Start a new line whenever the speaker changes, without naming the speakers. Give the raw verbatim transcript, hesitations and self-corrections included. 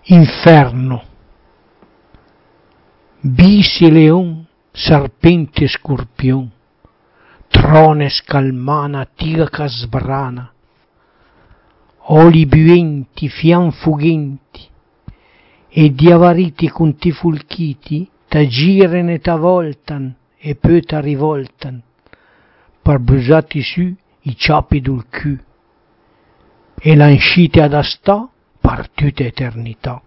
Inferno, bisi leon, serpente e scorpion, trone scalmana, tirca sbrana, oli buenti, fiam fuggenti, e diavariti con ti fulchiti, ta giren e ta voltan, e poi ta rivoltan, per brusati su i ciapi dul cù, e lanscite ad astà per tutta eternità.